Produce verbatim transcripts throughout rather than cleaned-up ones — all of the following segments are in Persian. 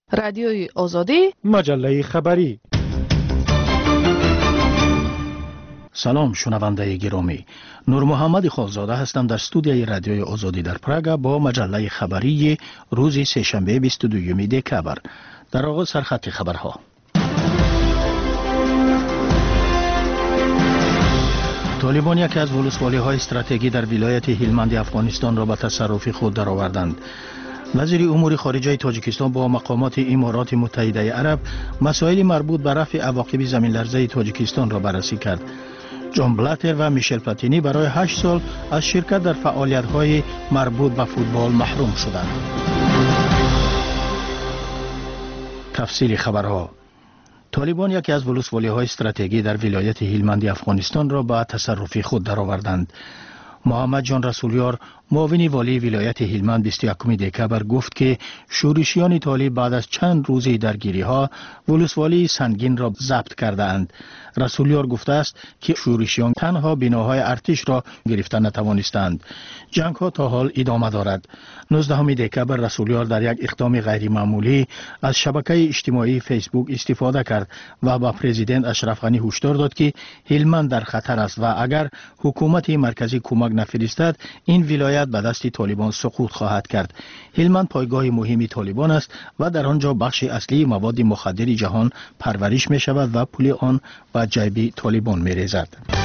رادیوی آزادی، مجله خبری. سلام شنونده گرامی، نور محمد خالزاده هستم در استودیوی رادیوی آزادی در پراگ با مجله خبری روز سه‌شنبه بیست و دوم دکبر. در آغاز سرخط خبرها. طالبان یکی از ولسوالی‌های استراتژی در ولایت هلمند افغانستان را به تصرف خود درآوردند. وزیر امور خارجه تاجیکستان با مقامات امارات متحده عرب مسائل مربوط به رفع عواقب زمین لرزه تاجیکستان را بررسی کرد. جان بلاتر و میشل پلاتینی برای هشت سال از شرکت در فعالیت‌های مربوط به فوتبال محروم شدند. تفصیل خبرها. طالبان یکی از ولسوالی‌های استراتژی در ولایت هلمند افغانستان را به تصرف خود درآوردند. محمد جان رسولیار معاون والی ولایت هلمند بیست و یکم دکبر گفت که شورشیان طالب بعد از چند روزی درگیری ها ولسوالی سنگین را ضبط کرده اند. رسولیار گفته است که شورشیان تنها بناهای ارتش را گرفتن نتوانستند. جنگ ها تا حال ادامه دارد. نوزدهم دکبر رسولیار در یک اقدام غیر معمولی از شبکه اجتماعی فیسبوک استفاده کرد و با پرزیدنت اشرف غنی هشدار داد که هلمند در خطر است و اگر حکومت مرکزی کمک نفرستد این ولایت به دست طالبان سقوط خواهد کرد. هلمند پایگاه مهمی طالبان است و در آنجا بخش اصلی مواد مخدر جهان پرورش می شود و پول آن به جیب طالبان می ریزد.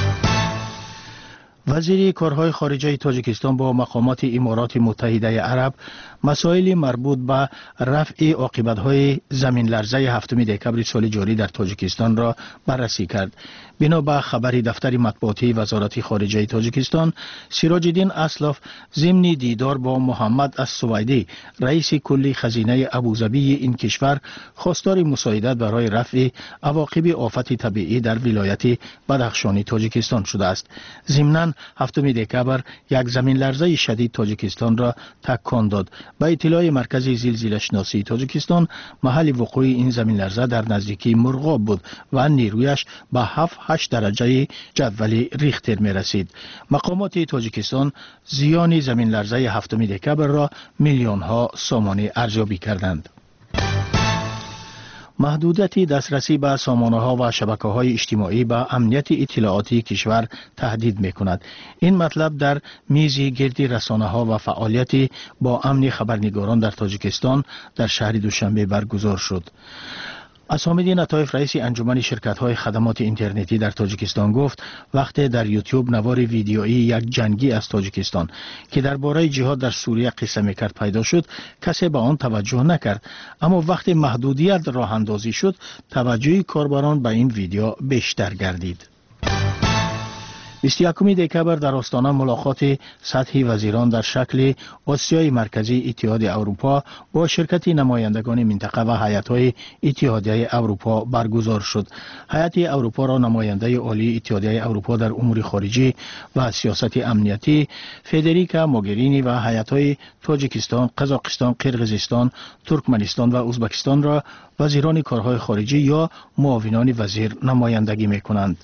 وزیر کارهای خارجه تاجیکستان با مقامات امارات متحده عرب مسائل مربوط به رفع عاقبت‌های زمین لرزه هفتم دکبر سال جاری در تاجیکستان را بررسی کرد. بنا به خبر دفتر مطبوعاتی وزارت خارجه تاجیکستان، سراج الدین اسلاف ضمن دیدار با محمد السویدی رئیس کلی خزینه ابوظبی این کشور خواستار مساعدت برای رفع عواقب آفت طبیعی در ولایت بدخشانی تاجیکستان شده است. ضمناً هفتم دکبر یک زمین لرزه شدید تاجیکستان را تکان داد. با اطلاع مرکز زلزله شناسی تاجیکستان، محل وقوع این زمین لرزه در نزدیکی مرغاب بود و نیرویش به هفت هشت درجه جدول ریختر می رسید. مقامات تاجیکستان زیان زمین لرزه هفتم دکبر را میلیون ها سامانه ارزیابی کردند. محدودیت دسترسی به سامانه ها و شبکه های اجتماعی به امنیت اطلاعاتی کشور تهدید می کند. این مطلب در میز گرد رسانه ها و فعالیت با امن خبرنگاران در تاجیکستان در شهر دوشنبه برگزار شد. اسامالدین عطایف رئیس انجمن شرکت‌های خدمات اینترنتی در تاجیکستان گفت وقتی در یوتیوب نوار ویدیویی یک جنگی از تاجیکستان که درباره جهاد در سوریه قصه می‌کرد پیدا شد، کسی به آن توجه نکرد، اما وقتی محدودیت راه اندازی شد توجه کاربران به این ویدیو بیشتر گردید. بیست و یکم دکبر در آستانه ملاقات سطحی وزیران در شکل آسیای مرکزی اتحاد اروپا با شرکت نمایندگان منطقه و هیئت‌های اتحادیه اروپا برگزار شد. هیئت اروپا را نماینده عالی اتحادیه اروپا در امور خارجی و سیاست امنیتی فدریکا موگرینی و هیئت‌های تاجیکستان، قزاقستان، قرقیزستان، ترکمنستان و ازبکستان را وزیران کارهای خارجی یا معاونان وزیر نمایندگی می‌کنند.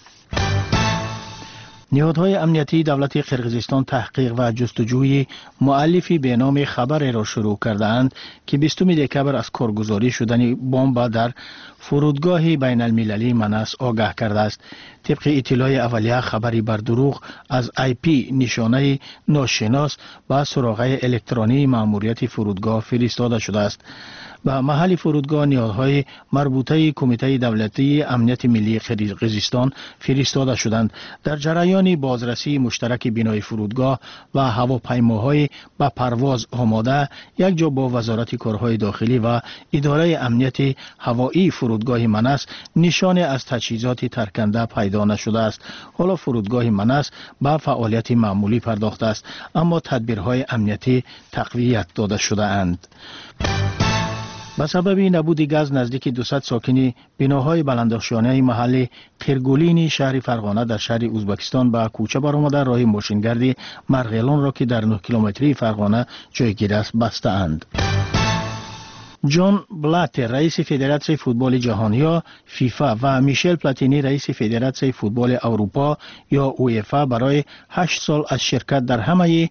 نهادهای امنیتی دولت قرقیزستان تحقیق و جستجوی مؤلفی به نام خبر را شروع کرده اند که بیستم دکبر از کارگزاری شدن بمب در فرودگاه بین المللی منس آگاه کرده است. طبق اطلاع اولیه خبری بر دروغ از آی پی نشانه ناشناس با سراغ الکترونی ماموریت فرودگاه فرستاده شده است. به محل فرودگاه نهادهای مربوطه کمیته دولتی امنیت ملی قرقیزستان فرستاده شدند. در جریان بازرسی مشترک بنای فرودگاه و هواپیماهای به پرواز آماده، یک جا با وزارت کارهای داخلی و اداره امنیت هوایی فرودگاه منس نشانه از تجهیزات ترکنده پیدا نشده است. حالا فرودگاه منس به فعالیت معمولی پرداخته است، اما تدبیرهای امنیتی تقویت داده شده اند. به سبب نبود گاز نزدیک دویست ساکن بناهای بلندآشیانه محل قرگولین شهر فرغانه در شهر ازبکستان به کوچه برآمده راه ماشینگرد مرغیلان را که در نه کیلومتری فرغانه جایگیر است بسته اند. جان بلاتر رئیس فدراسیون فوتبال جهانی یا فیفا و میشل پلاتینی رئیس فدراسیون فوتبال اروپا یا اویفا برای هشت سال از شرکت در همه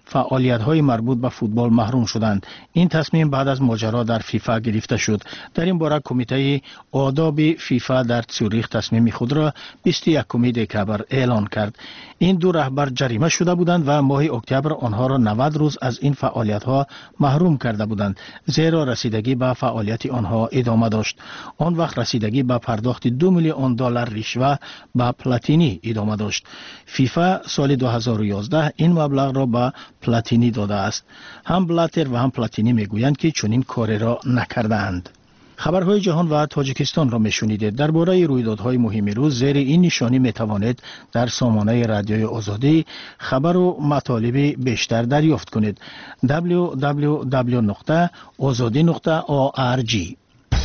فعالیت‌های مربوط به فوتبال محروم شدند. این تصمیم بعد از ماجرا در فیفا گرفته شد. در این باره کمیته آداب فیفا در زوریخ تصمیم خود را بیست و یکم دکبر اعلان کرد. این دو رهبر جریمه شده بودند و ماه اکتبر آنها را نود روز از این فعالیت‌ها محروم کرده بودند، زیرا رسیدگی به فعالیت آنها ادامه داشت. آن وقت رسیدگی به پرداخت دو میلیون دلار رشوه به پلاتینی ادامه داشت. فیفا سال دو هزار و یازده این مبلغ را به پلاتینی داده است. هم بلاتر و هم پلاتینی میگویند که چنین کاری را نکردند. خبرهای جهان و تاجیکستان را میشنیدید. درباره رویدادهای مهم روز زیر این نشانی میتوانید در سامانه رادیوی آزادی خبر و مطالب بیشتر دریافت کنید. دبلیو دبلیو دبلیو نقطه آزادی نقطه او آر جی.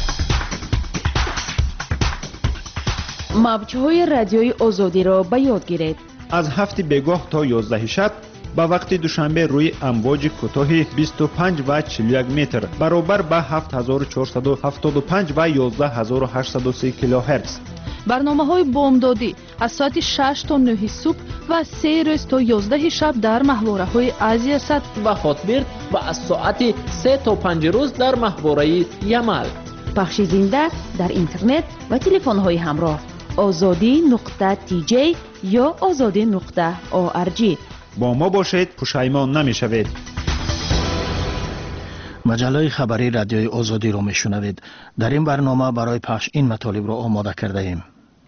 موج‌های رادیوی آزادی را به یاد گیرید. از هفت بگاه تا یازده شب با وقت دوشنبه روی امواج کوتاه بیست و پنج و چهل و یک متر برابر به هفت هزار و چهارصد و هفتاد و پنج و یازده هزار و هشتصد و سه کیلوهرتز. برنامه‌های بامدادی از ساعت شش تا نه صبح و سه روز تا یازده شب در ماهواره‌های آسیا صد و خاطبرد و از ساعت سه تا پنج روز در ماهواره یمل. پخش زنده در اینترنت و تلفن‌های همراه آزادی نقطه تی جی یا آزادی نقطه او آر جی. با ما باشید، پشیمان نمی‌شوید. مجله خبری رادیوی آزادی را میشنوید. در این برنامه برای پخش این مطالب را آماده کرده ایم.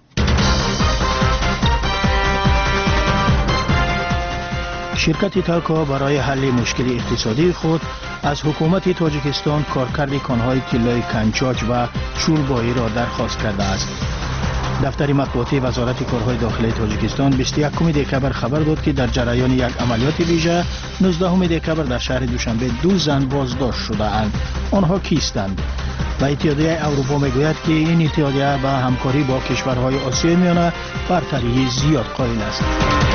شرکت تالکو برای حل مشکل اقتصادی خود از حکومت تاجیکستان کارکرد کانهای طلای کنچاچ و چولبایی را درخواست کرده است. دفتر مطبوعاتی وزارت کارهای داخلی تاجیکستان بیست و یکم دکبر خبر داد که در جریان یک عملیات ویژه نوزدهم دکبر در شهر دوشنبه دو زن بازداشت شده اند. آنها کیستند؟ و اتحادیه اروپا میگوید که این اتحادیه به همکاری با کشورهای آسیای میانه برتری زیاد قائل است.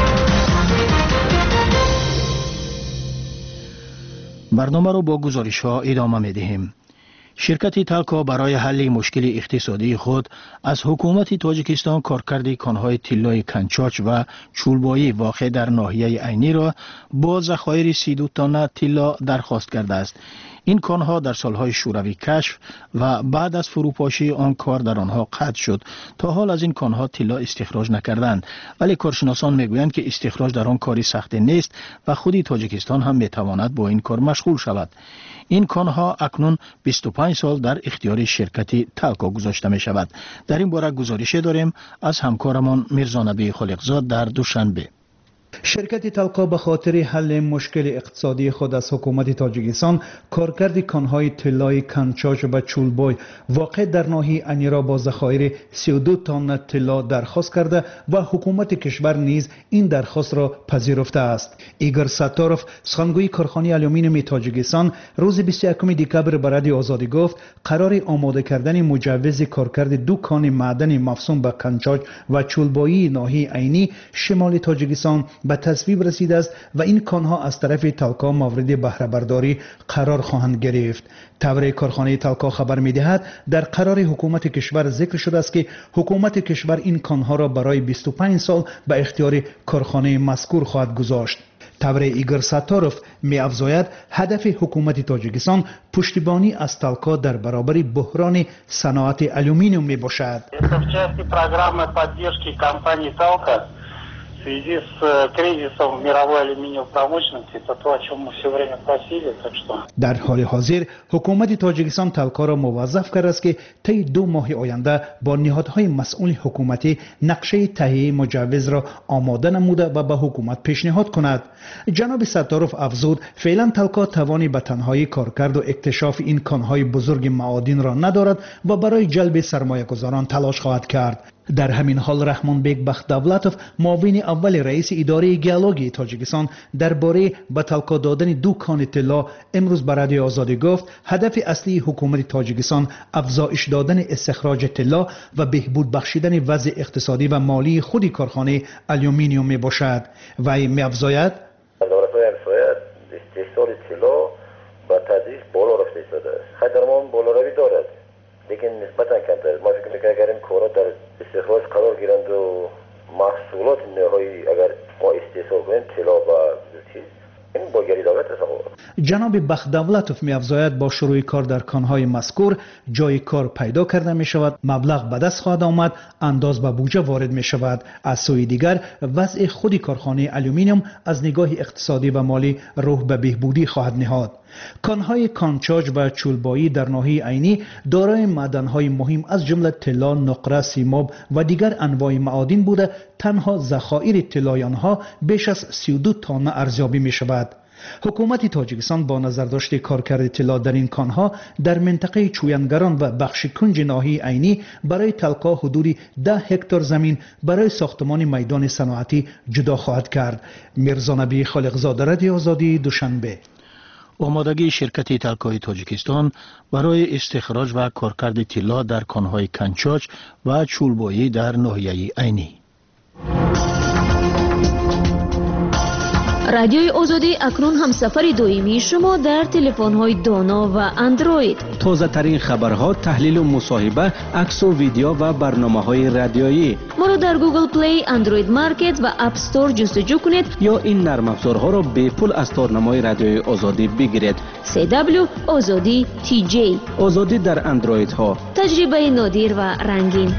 برنامه را با گزارش ها ادامه می دهیم. شرکت تالکو برای حل مشکل اقتصادی خود از حکومت تاجیکستان کارکرد کانهای طلای کنچاچ و چولبایی واقع در ناحیه عینی را با ذخایر سی و دو تن طلا درخواست کرده است. این کانها در سالهای شوروی کشف و بعد از فروپاشی آن کار در آنها قطع شد. تا حال از این کانها طلا استخراج نکردند، ولی کارشناسان میگویند که استخراج در آن کاری سخت نیست و خودی تاجیکستان هم میتواند با این کار مشغول شود. این کانها اکنون بیست و پنج سال در اختیار شرکت تالکو گذاشته می شود. در این باره گزارش داریم از همکارمان میرزانبی خالقزاد در دوشنبه. شرکت تالکو به خاطر حل مشکل اقتصادی خود از حکومت تاجیکستان کارکرد کانهای طلای کنچاچ و چولبای واقع در ناحیه عینی را با ذخایر سی و دو تن طلا درخواست کرده و حکومت کشور نیز این درخواست را پذیرفته است. ایگور ساتاروف، سخنگوی کارخانه آلومینیوم تاجیکستان، روز بیست و یکم دکبر به رادیو آزادی گفت قرار آماده کردن مجوز کارکرد دو کان معدن مفصول به کنچاچ و چولبایی ناحیه عینی شمال تاجیکستان به تصویب رسیده است و این کانها از طرف تالکو مورد بهره برداری قرار خواهند گرفت. تبر کارخانه تالکو خبر می‌دهد در قرار حکومت کشور ذکر شده است که حکومت کشور این کانها را برای بیست و پنج سال به اختیار کارخانه مذکور خواهد گذاشت. تبر ایگور ساتاروف می افزاید هدف حکومت تاجیکستان پشتیبانی از تالکو در برابر بحران صنعت آلومینیوم می باشد. В связи с кризисом в мировой алюминиевой промышленности, это то, о чем мы все время просили, так что... در حال حاضر حکومت تاجیکستان تالکو را موظف کرده است که طی دو ماه آینده با نهادهای مسئول حکومتی نقشه تهیه مجوز را آماده نموده و به حکومت پیشنهاد کند. جناب ساتاروف افزود فعلا تالکو توانی به تنهایی کارکرد و اکتشاف این کانهای بزرگ معادن را ندارد و برای جلب سرمایه‌گذاران تلاش خواهد کرد. در همین حال رحمان بیگ بخت‌دولتوف، معاون اول رئیس اداره گیالوژی تاجیکستان، درباره به تالکو دادن دو کان طلا امروز به رادیو آزادی گفت هدف اصلی حکومت تاجیکستان افزایش دادن استخراج طلا و بهبود بخشیدن وضع اقتصادی و مالی خود کارخانه آلومینیوم می باشد. وی می افزاید استحصال طلا با تدریج بالا رفته شده است. خدمات بالاروی دارد، لیکن نسبتا کمتر. ما فکر می‌کنیم اگر این کارا در استخراج قرار گیرند و محصولات نهایی اگر ما استحصال کنیم طلا و چیز، این باگری دولت است. جناب بخت‌دولتوف می‌افزاید با شروع کار در کان‌های مذکور جای کار پیدا کرده می‌شود، مبلغ به دست خواهد آمد، انداز به بودجه وارد می‌شود. از سوی دیگر وضع خود کارخانه آلومینیوم از نگاه اقتصادی و مالی روح به بهبودی خواهد نهاد. کان‌های کانچاج و چولبایی در ناحیه عینی دارای معدن‌های مهم از جمله طلا، نقره، سیماب و دیگر انواع معادن بوده. تنها ذخایر طلای آنها بیش از سی و دو تن ارزیابی می‌شود. حکومت تاجیکستان با نظر داشته کارکرد طلا در این کانها در منطقه چوینگران و بخش کنج ناحیه عینی برای تلقا حدود ده هکتار زمین برای ساختمان میدان صنعتی جدا خواهد کرد. میرزا نبی خالقزاده، رادیو آزادی، دوشنبه. آمادگی شرکت تلکای تاجیکستان برای استخراج و کارکرد طلا در کانهای کنچاج و چولبایی در ناحیه عینی. رادیوی آزادی اکنون همسفر دائمی شما در تلفن‌های دانا و اندروید. تازه ترین خبرها، تحلیل و مصاحبه، عکس و ویدیو و برنامه‌های رادیویی. ما را در گوگل پلی، اندروید مارکت و اپ استور جستجو کنید یا این نرم افزارها را به پول از تارنمای رادیوی آزادی بگیرید. سی دبلیو آزادی تی جی. آزادی در اندروید ها. تجربه نادر و رنگین.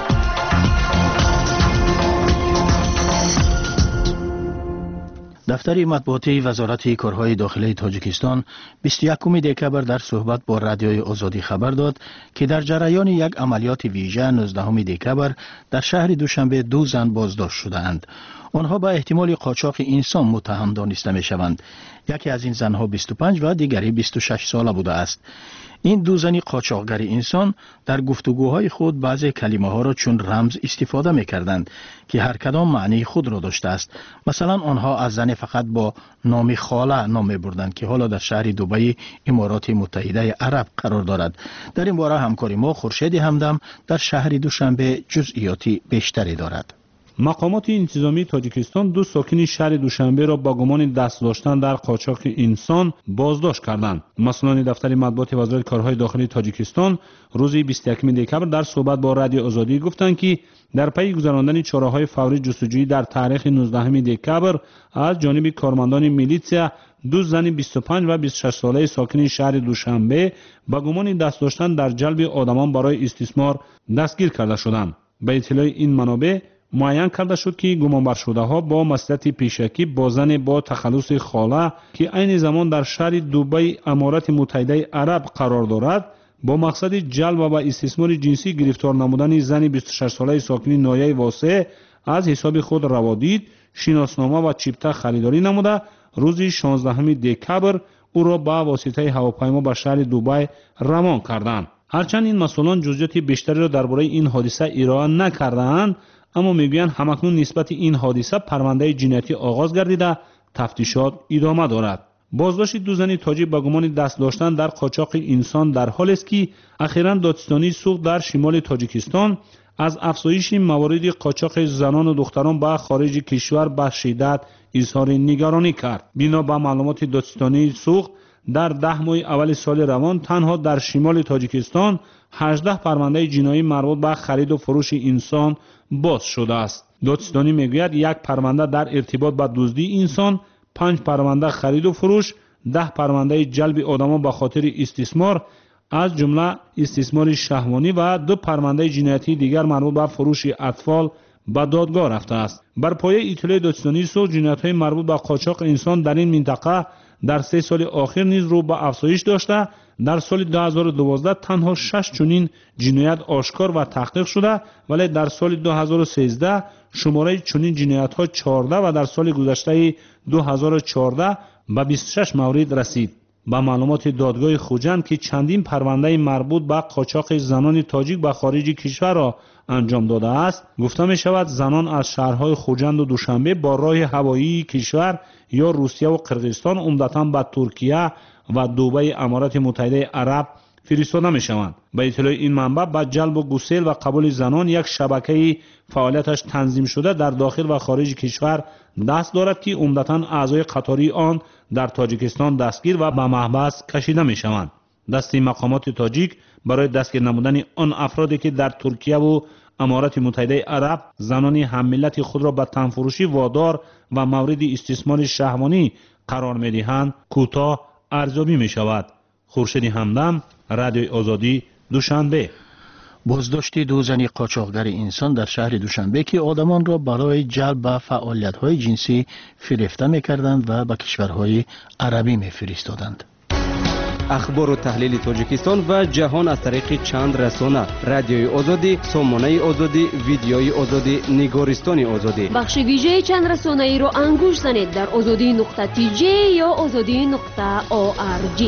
دفتر مطبوعاتی وزارت کارهای داخلی تاجیکستان بیست و یکم دکبر در صحبت با رادیوی آزادی خبر داد که در جریان یک عملیات ویژه نوزدهم دکبر در شهر دوشنبه دو زن بازداشت شدند. آنها به احتمال قاچاق انسان متهم دانسته می شوند. یکی از این زنها بیست و پنج و دیگری بیست و شش ساله بوده است. این دو زن قاچاقگر انسان در گفتگوهای خود بعضی کلمه ها را چون رمز استفاده می کردند که هر کدام معنی خود را داشته است. مثلا آنها از زن فقط با نام خاله نام می بردند که حالا در شهر دبی امارات متحده عرب قرار دارد. در این باره همکاری ما خورشید همدم در شهر دوشنبه جزئیاتی بیشتری دارد. مقامات انتظامی تاجیکستان دو ساکن شهر دوشنبه را با گمان دست داشتن در قاچاق انسان بازداشت کردند. مسئولان دفتر مطبوعات وزارت کارهای داخلی تاجیکستان روز بیست و یکم دکبر در صحبت با رادیو آزادی گفتند که در پی گذراندن چاره‌های فوری جستجویی در تاریخ نوزدهم دکبر از جانب کارمندان میلیسیا دو زن بیست و پنج و بیست و شش ساله ساکن شهر دوشنبه با گمان دست داشتن در جلب آدمان برای استثمار دستگیر کرده شدند. به اطلاع این منابع معین کرده شد که گمانبر شده ها با مسئولیت پیشکی با زن با تخلص خاله که عین زمان در شهر دبی امارات متحده عرب قرار دارد با مقصد جلب و استثمار جنسی گرفتار نمودن زن بیست و شش ساله ساکن ناحیه واسع از حساب خود روادید، شناسنامه و چیپتا خریداری نموده روز شانزدهم دکبر او را با واسطه هواپیما به شهر دبی روان کردند. هرچند این مسئولان جزئیات بیشتری را درباره این حادثه ارائه نکردند، اما میگویند همکنون نسبت این حادثه پرونده جنایتی آغاز گردیده تفتیشات ادامه دارد. بازداشت دو زن تاجیک با گمان دست داشتن در قاچاق انسان در حالی است که اخیراً دادستانی سوق در شمال تاجیکستان از افزایش موارد قاچاق زنان و دختران به خارج کشور به شدت اظهار نگرانی کرد. بنا به معلومات دادستانی سوق در ده ماه اول سال روان تنها در شمال تاجیکستان هجده پرونده جنایی مربوط به خرید و فروش انسان باز شده است. دادستانی میگوید یک پرونده در ارتباط با دزدی انسان، پنج پرونده خرید و فروش، ده پرونده جلب آدمان به خاطر استثمار از جمله استثمار شهوانی و دو پرونده جنایتی دیگر مربوط به فروش اطفال به دادگاه رفته است. بر پایه اطلاع دادستانی سوق جنایت‌های مربوط به قاچاق انسان در این منطقه در سه سال آخر نیز رو به افزایش داشته. در سال دو هزار و دوازده تنها شش چنین جنایت آشکار و تحقیق شده، ولی در سال دو هزار و سیزده شماره چنین جنایت‌ها چهارده و در سال گذشته دو هزار و چهارده به بیست و شش مورد رسید. با معلومات دادگاه خوجند که چندین پرونده مربوط به قاچاق زنان تاجیک به خارج کشور را انجام داده است، گفته می شود زنان از شهرهای خوجند و دوشنبه با راه هوایی کشور یا روسیه و قرقیزستان عمدتاً به ترکیه و دبی امارات متحده عرب فرستاده می شوند. به اطلاع این منبع با جلب و گسیل و قبول زنان یک شبکه فعالیتش تنظیم شده در داخل و خارج کشور دست دارد که عمدتاً اعضای قطاری آن در تاجیکستان دستگیر و به محبس کشیده می شوند. دسته مقامات تاجیک برای دستگیر نمودن آن افرادی که در ترکیه و امارات متحده عرب زنان هم ملت خود را به تنفروشی وادار و مورد استثمار شهوانی قرار می‌دهند کوتاه ارزیابی می‌شود. خورشید همدم، رادیوی آزادی، دوشنبه. بازداشت دو زن قاچاقگر انسان در شهر دوشنبه که آدمان را برای جلب به فعالیت‌های جنسی فریفته می‌کردند و به کشورهای عربی می‌فرستادند. اخبار و تحلیل تاجیکستان و جهان از طریق چند رسانه: رادیوی آزادی، سامانه آزادی، ویدیوی آزادی، نگارستان آزادی. بخش ویژه چند رسانه ای رو انگوش زنید در آزادی نقطه تی جی یا آزادی نقطه او آر جی.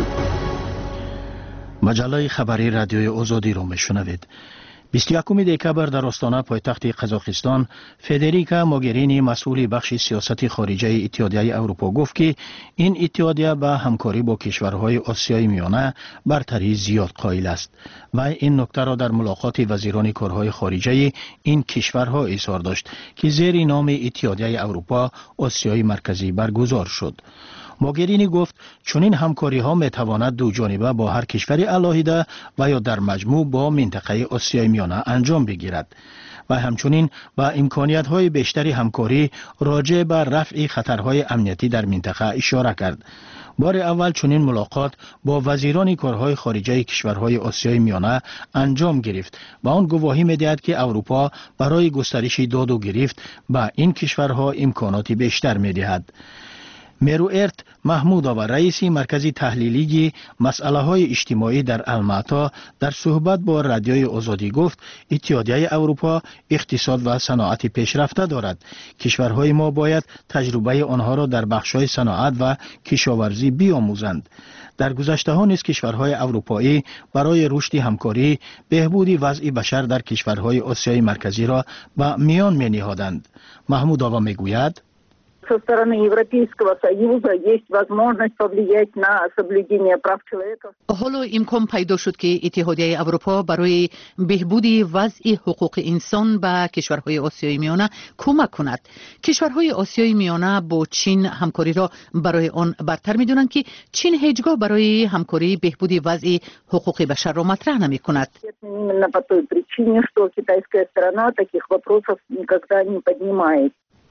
مجله خبری رادیوی آزادی رو میشنوید. بیست و یکم دکبر در آستانه پایتخت قزاقستان، فدریکا موگرینی مسئول بخش سیاست خارجه اتحادیه اروپا گفت که این اتحادیه به همکاری با کشورهای آسیای میانه برتری زیاد قائل است و این نکته را در ملاقات وزیران کارهای خارجه این کشورها اظهار داشت که زیر نام اتحادیه اروپا آسیای مرکزی برگزار شد. موگرینی گفت چنین همکاری ها می تواند دو جانبه با هر کشور علاهیده و یا در مجموع با منطقه آسیای میانه انجام بگیرد و همچنین با امکانیت های بیشتری همکاری راجع به رفع خطرهای امنیتی در منطقه اشاره کرد. بار اول چنین ملاقات با وزیران کارهای خارجه کشورهای آسیای میانه انجام گرفت و آن گواهی می‌دهد که اروپا برای گسترش داد و گرفت با این کشورها امکانات بیشتر می‌دهد. میروئرت محمودووا رئیس مرکز تحلیلی مسئله های اجتماعی در الماتا در صحبت با رادیوی آزادی گفت اتحادیه اروپا اقتصاد و صنعت پیشرفته دارد. کشورهای ما باید تجربه آنها را در بخش‌های صنعت و کشاورزی بیاموزند. در گذشته ها نیز کشورهای اروپایی برای رشد همکاری بهبود وضع بشر در کشورهای آسیای مرکزی را به میان می‌نهادند. محمودووا میگوید со стороны Европейского Союза есть возможность повлиять на соблюдение прав человека. حالا امکان پیدا شد که اتحادیه اروپا برای بهبود وضع حقوق انسان به کشورهای آسیای میانه کمک کند. کشورهای آسیای میانه با چین همکاری را برای آن برتر می‌دانند که چین هیچگاه برای همکاری بهبود وضع حقوق بشر را مطرح نمی‌کند. Именно по той причине, что китайская сторона таких вопросов никогда не поднимает.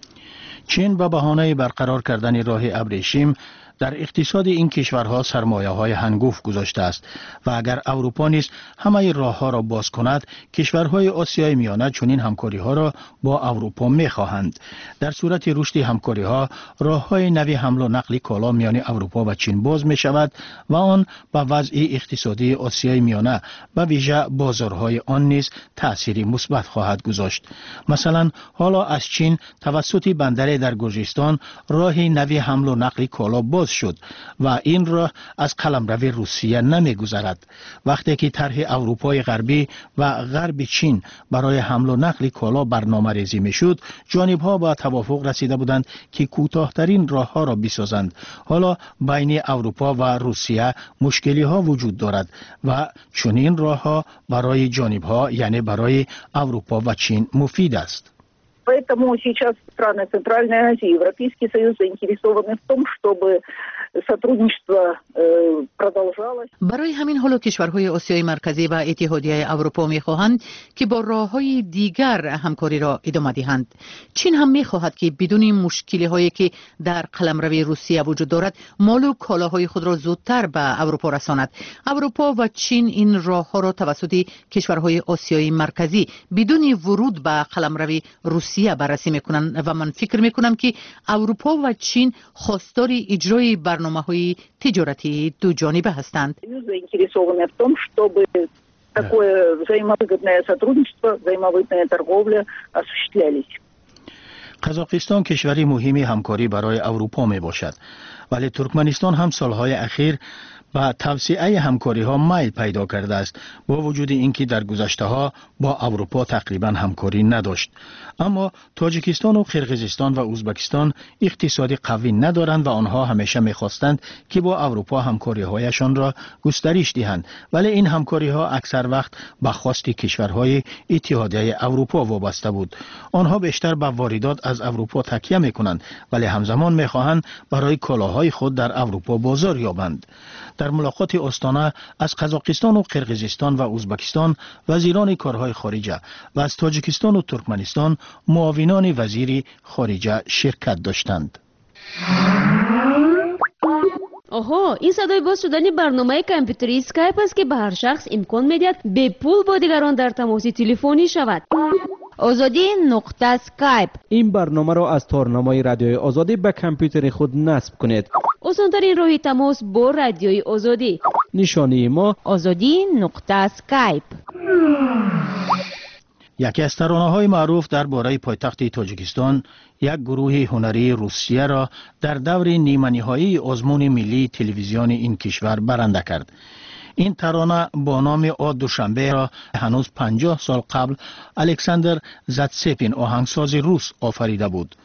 چین به بهانه برقرار کردن راه ابریشم در اقتصاد این کشورها سرمایه های هنگفت گذاشته است و اگر اروپا نیز همه راه ها را باز کند کشورهای آسیای میانه چنین همکاری ها را با اروپا می خواهند. در صورت رشد همکاری ها راه های نوی حمل و نقل کالا میان اروپا و چین باز می شود و آن به وضع اقتصادی آسیای میانه و ویژه بازارهای آن نیز تأثیری مثبت خواهد گذاشت. مثلا حالا از چین توسط بندر در گرجستان راه نوی حمل و نقل کالا باز شد و این راه از قلمرو روسیه نمیگذرد. وقتی که طرح اروپای غربی و غرب چین برای حمل و نقل کالا برنامه ریزی میشد، جانب ها با توافق رسیده بودند که کوتاه‌ترین راه ها را بسازند. حالا بین اروپا و روسیه مشکلی ها وجود دارد و چنین راه ها برای جانب ها یعنی برای اروپا و چین مفید است. Поэтому сейчас страны Центральной Азии, Европейский Союз заинтересованы в том, чтобы сотрудничество продолжалось. برای همین حال کشورهای آسیای مرکزی و اتحادیه اروپا می‌خواهند که با راه‌های دیگر همکاری را ادامه دهند. چین هم می‌خواهد که بدون مشکل‌هایی که در قلمرو روسیه وجود دارد، مال و کالاهای خود را زودتر به اروپا رساند. اروپا و چین این راه‌ها را توسط کشورهای آسیای مرکزی بدون ورود به قلمرو روسیه بررسی می‌کنند و من فکر می‌کنم که اروپا و چین خواستار اجرای برنامه‌های تجارتی دو جانبه هستند. Заинтересованы в том, чтобы такое взаимовыгодное сотрудничество, взаимовыгодная торговля осуществлялись. قزاقستان کشوری مهمی همکاری برای اروپا می باشد، ولی ترکمنستان هم سالهای اخیر با توسعه همکاری ها میل پیدا کرده است، با وجود اینکه در گذشته ها با اروپا تقریبا همکاری نداشت. اما تاجیکستان و قرقیزستان و ازبکستان اقتصادی قوی ندارند و آنها همیشه میخواستند که با اروپا همکاری هایشان را گسترش دهند، ولی این همکاری ها اکثر وقت به خواست کشورهای اتحادیه اروپا وابسته بود. آنها بیشتر به واردات از اروپا تکیه میکنند، ولی همزمان میخواهند برای کالاهای خود در اروپا بازار یابند. در ملاقات آستانه از قزاقستان و قرقیزستان و ازبکستان وزیران کارهای خارجه و از تاجیکستان و ترکمنستان معاونان وزیر خارجه شرکت داشتند. آها، این صدای باز شدن برنامه کامپیوتری اسکایپ است که به هر شخص امکان میدهد به پول با دیگران در تماس تلفنی شود. آزادی نقطه اسکایپ. این برنامه را از تارنمای رادیوی آزادی به کامپیوتر خود نصب کنید. آسان‌ترین راه تماس با رادیوی آزادی. نشانی ما آزادی نقطه اسکایپ. یکی از ترانه‌های معروف درباره پایتخت تاجیکستان یک گروه هنری روسیه را در دور نیمه نهایی آزمون ملی تلویزیون این کشور برنده کرد. این ترانه با نام آ دوشنبه را هنوز پنجاه سال قبل الکساندر زاتسپین آهنگساز روس آفریده بود.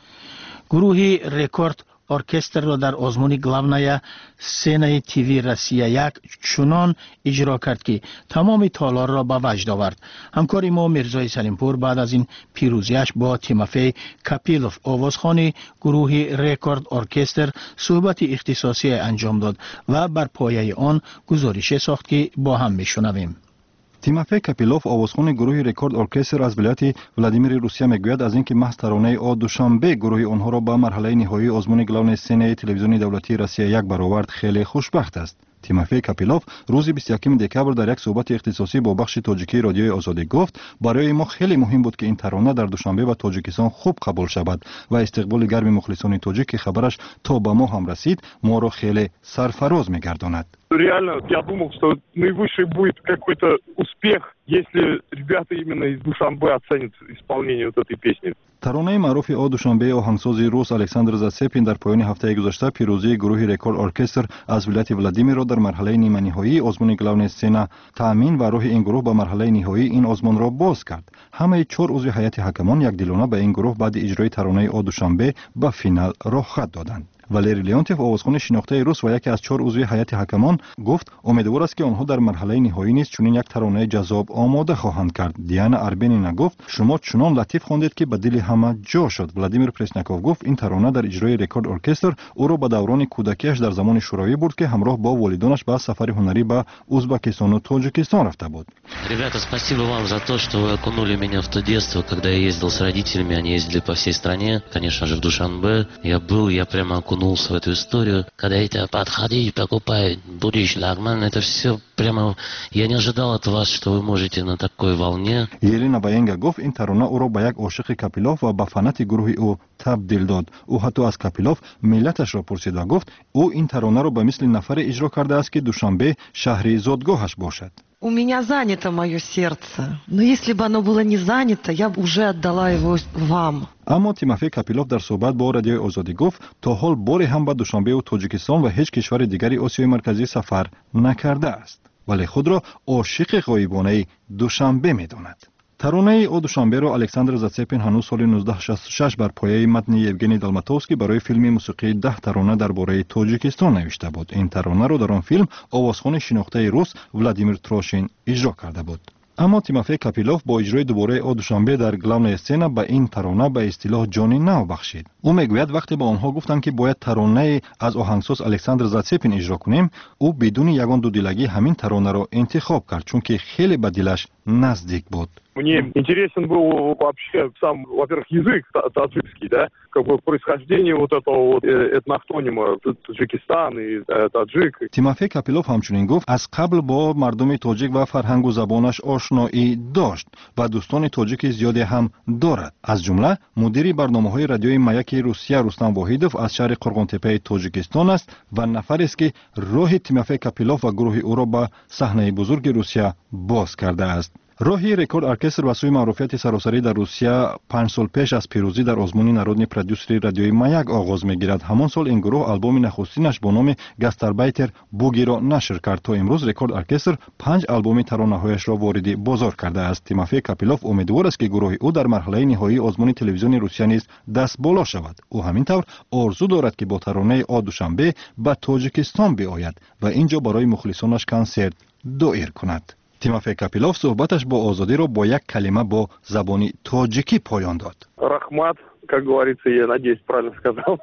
گروه رکورد ارکستر را در آزمون گلابنای سینه تیوی روسیه یک چنان اجرا کرد که تمام تالار را به وجد آورد. همکار ما میرزای سلیمپور بعد از این پیروزیش با تیموفی کاپیلوف آوازخوان گروه رکورد ارکستر صحبت اختصاصی انجام داد و بر پایه آن گزارش ساخت که با هم میشنویم. تیموفی کاپیلوف آوازخوان گروه رکورد ارکستر از ولایت ولادیمیر روسیه میگوید از اینکه محض ترانه آ دوشنبه گروه آنها را به مرحله نهایی آزمون گلان سینه تلویزیونی دولتی روسیه یک برآورد خیلی خوشبخت است. تیموفی کاپیلوف روز بیست و یکم دکبر در یک صحبت اختصاصی با بخش تاجیکی رادیوی آزادی گفت برای ما خیلی مهم بود که این ترانه در دوشنبه و تاجیکستان خوب قبول شود و استقبال گرم مخلصان تاجیک که خبرش تا به ما هم رسید ما را خیلی سرفراز میگرداند. Реально, я думал, что наивысший будет какой-то успех, если ребята именно из Душанбе оценят исполнение вот этой песни. ترانه معروف آ دوشنبه آهنگساز روس الکساندر زاتسپین در پایان هفته گذشته پیروزی گروه رکورد ارکستر از ولایت ولادیمیر را در مرحله نیمه نهایی آزمون گلان سینا تامین و راه این گروه به مرحله نهایی این آزمون را باز کرد. همه چهار عضو هیئت حکمان یک دلانه به این گروه بعد اجرای ترانه آ دوشنبه به فینال راه خط دادند. والری لیونتوف آوازخوان شناخته روس و یکی از چهار عضو هیئت حکمان گفت امیدوار است که آنها در مرحله نهایی نیز چنین یک ترانه جذاب آماده خواهند کرد. دیانا اربنینا گفت شما چنان لطیف خواندید که به دل همه جا شد. ولادیمیر پرسنیکوف گفت این ترانه در اجرای رکورد ارکستر او را به دوران کودکیش در زمان شوروی برد که همراه با والدانش به سفر هنری به ازبکستان و تاجیکستان رفته بود. Ребята, спасибо вам за то, что вы окунули меня в то детство, когда я ездил с родителями, они ездили по всей стране, конечно же в Душанбе. Я был, я прямо окунулся в эту историю. Когда это подходить, покупать, будешь лагман, это все прямо... Я не ожидал от вас, что вы можете на такой волне. Елена Баенга گفت این ترانه او را به یک عاشق کاپیلوف و به فنات گروه او تبدیل داد. او حتی از کاپیلوف ملتش را پرسید و گفت او این ترانه را به مثل نفر اجرا کرده است که دوشنبه شهر زادگاهش باشد. У меня занято мое сердце, но если бы оно было не занято, я бы уже отдала его вам. اما تیموفی کاپیلوف در صحبت با رادیوی آزادی گفت تا حال باری هم به دوشنبه و تاجیکستان و هیچ کشور دیگری آسیای مرکزی سفر نکرده است ولی خود را عاشق غایبانه دوشنبه می‌داند. ترانه آ دوشنبه را الکساندر زاتسپین هنوز سال نوزده شصت و شش بر پایه متن یوگنی دالماتوفسکی برای فیلم موسیقی ده ترانه درباره تاجیکستان نوشته بود. این ترانه را در آن فیلم آوازخوان شناخته روس ولادیمیر تروشین اجرا کرده بود. اما تیموفی کاپیلوف با اجرای دوباره آ دوشنبه در گلان سینا به این ترانه به اصطلاح جانی نو بخشید. او میگوید وقتی با آنها گفتند که باید ترانه از آهنگساز الکساندر زاتسپین اجرا کنیم او بدون یگان دودلگی همین ترانه را انتخاب کرد چون که خیلی به دلش نزدیک بود. Мне интересен был вообще сам, во-первых, язык таджикский, да, как бы происхождение вот этого вот этнохтонима Таджикистан и таджик. تیموفی کاپیلوف همچنین گفت از قبل با مردم تاجیک و فرهنگ و زبانش آشنایی داشت و دوستان تاجیک زیادی هم دارد. از جمله مدیر برنامه‌های رادیوی مایک روسیه رستم واحیدوف از شهر قرغنتپه تاجیکستان است و نفری است که راه تیموفی کاپیلوف و گروه او را به صحنه بزرگ روسیه باز کرده است. راهی رکورد ارکستر و سوی معروفیت سراسری در روسیه پنج سال پیش از پیروزی در آزمون نارودنی پرودوسری رادیوی مایک آغاز می‌گیرد. همان سال این گروه آلبوم نخستینش با نام گاستاربایتر بوگی را نشر کرد. تا امروز رکورد ارکستر پنج آلبوم ترانه‌هایش را وارد بازار کرده است. تیموفی کاپیلوف امیدوار است که گروه او در مرحله نهایی آزمون تلویزیون روسیه نیز دست بالا شود. او همینطور آرزو دارد که با ترانه آ دوشنبه به تاجیکستان بیاید و اینجا برای مخلصانش کنسرت دایر کند. تیموفی کاپیلوف صحبتش با آزادی را با یک کلمه با زبانی تاجیکی پایان داد. Рахмат, как говорится, я надеюсь, правильно сказал.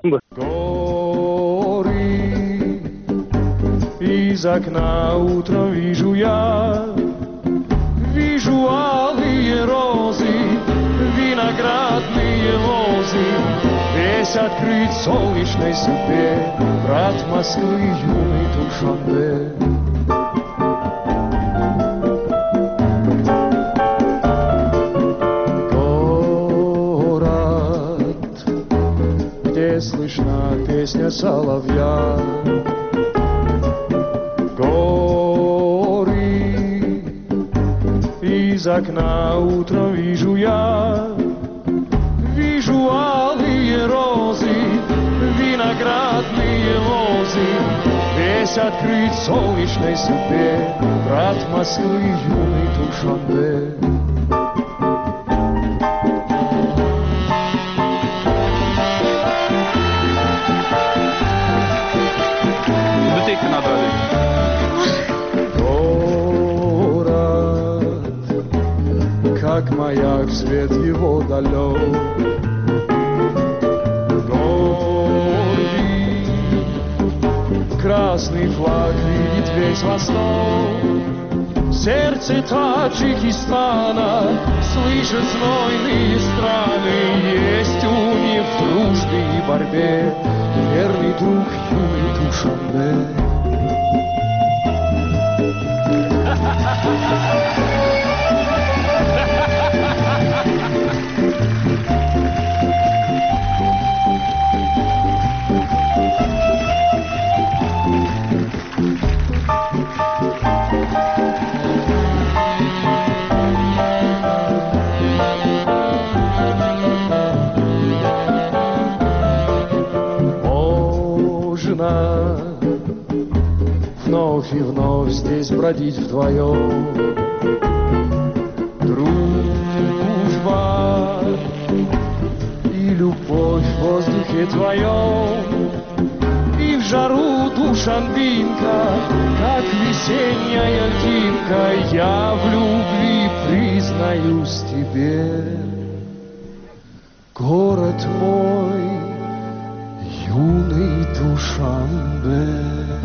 Гори из окна утром вижу я, вижу алые розы, виноградные лозы, весь Весь открыт солнечной судьбе, брат Москвы, юный Душанбе. Город, где слышна песня соловья, горы, из окна утром вижу я, вижу алые розы, виноградные лозы, весь открыт солнечной судьбе, брат Москвы, юный Душанбе. Как маяк свет его далек, гордый красный флаг видит весь восток, сердце Таджикистана слышит знойные страны, есть у них в дружбе и борьбе верный друг юный Душанбе. Вновь и вновь здесь бродить вдвоем, дружба и любовь в воздухе твоем, и в жару Душанбинка, как весенняя льдинка, я в любви признаюсь тебе, город мой, юный Душанбе.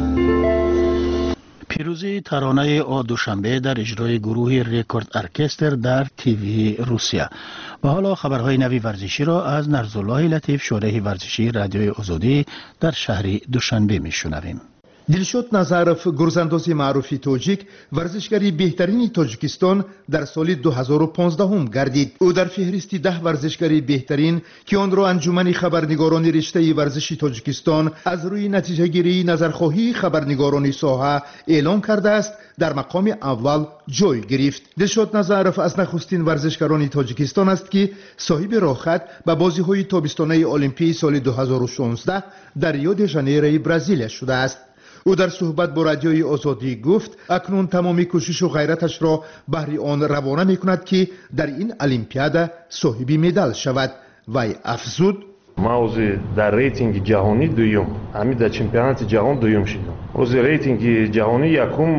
پیروزی ترانه آ دوشنبه در اجرای گروه رکورد ارکستر در تیوی روسیه. و حالا خبرهای نوی ورزشی را از نرزالله لطیف، شورای ورزشی رادیوی آزادی در شهر دوشنبه میشنویم. دلشد نظرов گرزاندازی معروفی تاجیک ورزشگری بهترین تاجیکستان در سال دو هزار و پانزده گردید. او در فهرست ده ورزشگری بهترین که آن را انجمن خبرنگاران رشته ورزشی تاجیکستان از روی نتیجه گیری نظرخواهی خبرنگاران ساحه اعلام کرده است در مقام اول جای گرفت. دلشد نظرов از نخستین ورزشکاران تاجیکستان است که صاحب راهخط به بازی‌های تابستانه المپیک سال دو هزار و شانزده در ریو دی ژانیرو برزیل شده است. او در صحبت با رادیوی آزادی گفت اکنون تمامی کوشش و غیرتش را بهر آن روانه می‌کند که در این المپیاد صاحب مدال شود. وی افزود ما اوزی در ریتینگ جهانی دویم، همین در چمپیونات جهان دویم شدم. اوزی ریتینگ جهانی یکم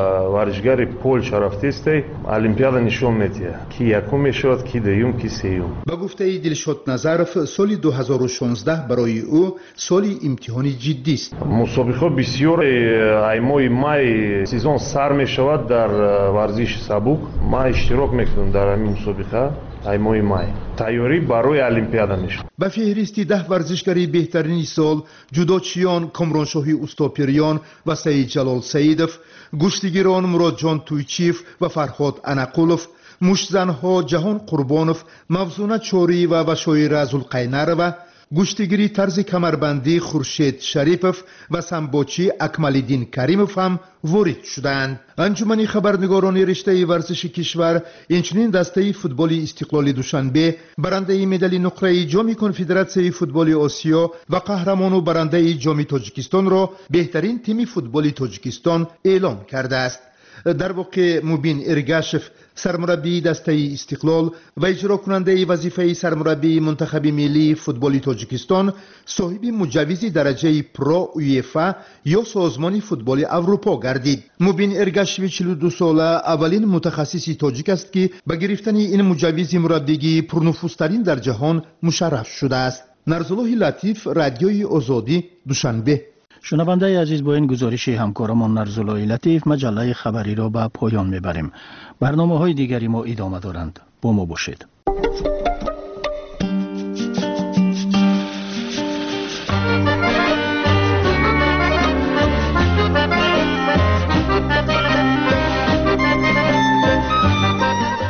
ورزشگر پولش رفته است، المپیاد نشون میده کی یکم میشود، کی دویم، کی سوم. با گفته دلشد نظرов سال دو هزار و شانزده برای او سال امتحانی جدی است. مسابقه بسیار ایمای مای سیزن سر میشود در ورزش سبک. ما اشتراک میکنم در این مسابقه. ایمای مای تیاری برای المپیاد میشه. با فهرست ده ورزشکاری بهترین سال جودوچیان کامرانشاهی اوستاپیریان و سعید جلال سعیدов، گشتگیران مراد جان تویچیف و فرهاد انقولov، مشتزنها جهان قربانov، موزونه چوری و وشایر زلقینرova، گشتگیری طرز کمربندی خورشید شریفov و سمبوچی اکمالدین کریمov هم وارد شدند. انجمن خبرنگاران رشته ورزش کشور اینچنین دسته فوتبال استقلال دوشنبه برنده مدال نقره جام کنفدراسیون فوتبال آسیا و قهرمان و برنده جام تاجیکستان را بهترین تیم فوتبال تاجیکستان اعلام کرده است. در واقع مبین ارگاشف سرمربی دسته استقلال و اجرا کننده وظیفه سرمربی منتخب ملی فوتبال تاجیکستان صاحب مجوز درجه پرو یوفا یا سازمان فوتبال اروپا گردید. مبین ارگاشف چهل و دو ساله اولین متخصص تاجیک است که به گرفتن این مجوز مربیگی پرنفوذترین در جهان مشرف شده است. نرزالله لطیف، رادیوی آزادی، دوشنبه. شنونده عزیز، با این گزارش همکارمان نرزالله لطیف مجله خبری را به پایان میبریم. برنامه های دیگری ما ادامه دارند. با ما باشید.